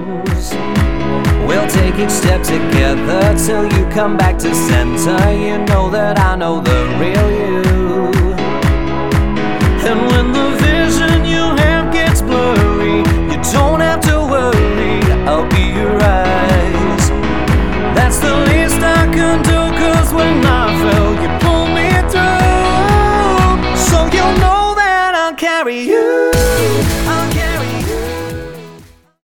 We'll take each step together till you come back to center. You know that I know the real